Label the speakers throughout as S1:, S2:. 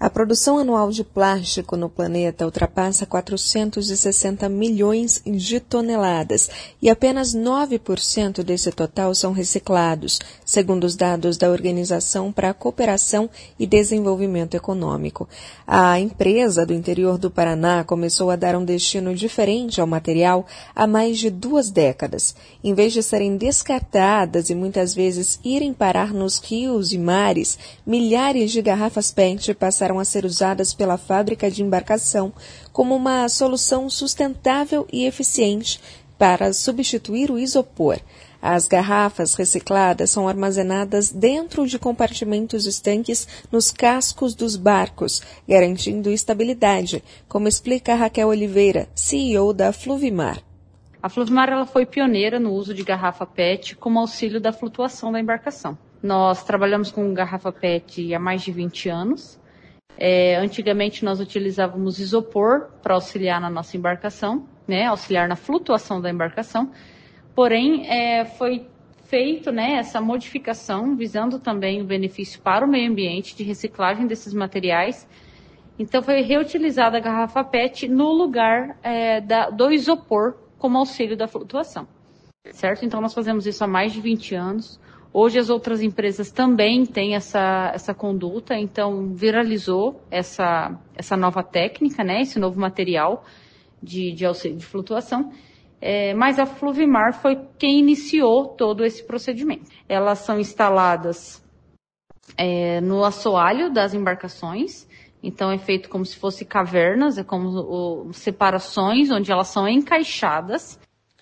S1: A produção anual de plástico no planeta ultrapassa 460 milhões de toneladas e apenas 9% desse total são reciclados, segundo os dados da Organização para a Cooperação e Desenvolvimento Econômico. A empresa do interior do Paraná começou a dar um destino diferente ao material há mais de 2 décadas. Em vez de serem descartadas e muitas vezes irem parar nos rios e mares, milhares de garrafas PET passaram a ser usadas pela fábrica de embarcação como uma solução sustentável e eficiente para substituir o isopor. As garrafas recicladas são armazenadas dentro de compartimentos estanques nos cascos dos barcos, garantindo estabilidade, como explica Raquel Oliveira, CEO da Fluvimar.
S2: A Fluvimar ela foi pioneira no uso de garrafa PET como auxílio da flutuação da embarcação. Nós trabalhamos com garrafa PET há mais de 20 anos. Antigamente nós utilizávamos isopor para auxiliar na nossa embarcação, auxiliar na flutuação da embarcação. Porém, foi feito essa modificação visando também o benefício para o meio ambiente de reciclagem desses materiais. Então foi reutilizada a garrafa PET no lugar do isopor como auxílio da flutuação, certo? Então nós fazemos isso há mais de 20 anos. Hoje as outras empresas também têm essa conduta, então viralizou essa nova técnica, esse novo material de auxílio de flutuação. Mas a Fluvimar foi quem iniciou todo esse procedimento. Elas são instaladas no assoalho das embarcações, então é feito como se fosse cavernas, é como separações onde elas são encaixadas.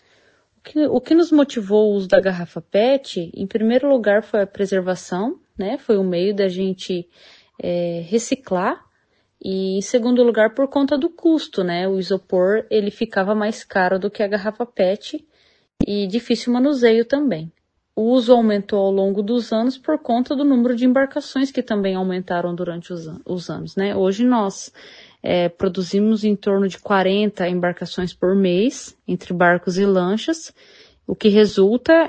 S2: O que nos motivou o uso da garrafa PET, em primeiro lugar, foi a preservação, foi um meio da gente reciclar, e em segundo lugar, por conta do custo, o isopor ele ficava mais caro do que a garrafa PET e difícil manuseio também. O uso aumentou ao longo dos anos por conta do número de embarcações que também aumentaram durante os anos. Hoje nós produzimos em torno de 40 embarcações por mês, entre barcos e lanchas, o que resulta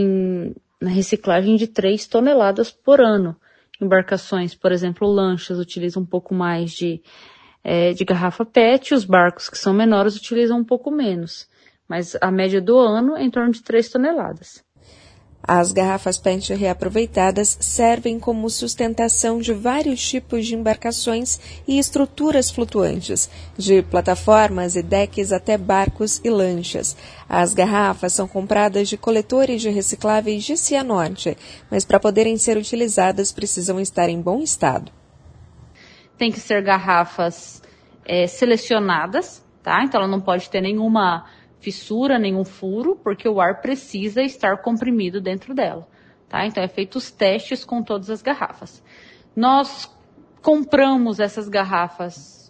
S2: na reciclagem de 3 toneladas por ano. Embarcações, por exemplo, lanchas utilizam um pouco mais de garrafa PET, os barcos que são menores utilizam um pouco menos, mas a média do ano é em torno de 3 toneladas.
S1: As garrafas PET reaproveitadas servem como sustentação de vários tipos de embarcações e estruturas flutuantes, de plataformas e decks até barcos e lanchas. As garrafas são compradas de coletores de recicláveis de Cianorte, mas para poderem ser utilizadas precisam estar em bom estado.
S2: Tem que ser garrafas selecionadas, tá? Então ela não pode ter nenhuma fissura, nenhum furo, porque o ar precisa estar comprimido dentro dela, tá? Então é feito os testes com todas as garrafas. Nós compramos essas garrafas,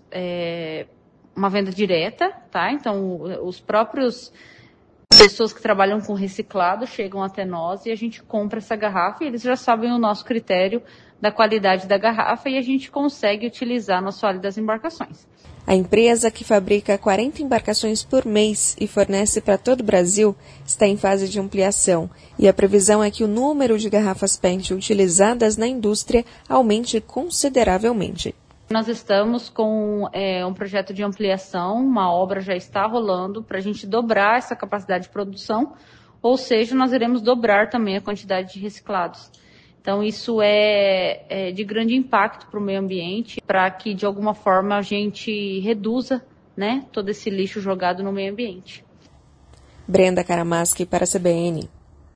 S2: uma venda direta, tá? Então os próprios pessoas que trabalham com reciclado chegam até nós e a gente compra essa garrafa e eles já sabem o nosso critério da qualidade da garrafa e a gente consegue utilizar no assoalho das embarcações.
S1: A empresa, que fabrica 40 embarcações por mês e fornece para todo o Brasil, está em fase de ampliação e a previsão é que o número de garrafas PET utilizadas na indústria aumente consideravelmente.
S2: Nós estamos com um projeto de ampliação, uma obra já está rolando para a gente dobrar essa capacidade de produção, ou seja, nós iremos dobrar também a quantidade de reciclados. Então, isso é de grande impacto para o meio ambiente, para que, de alguma forma, a gente reduza todo esse lixo jogado no meio ambiente.
S1: Brenda Karamaschi para a CBN.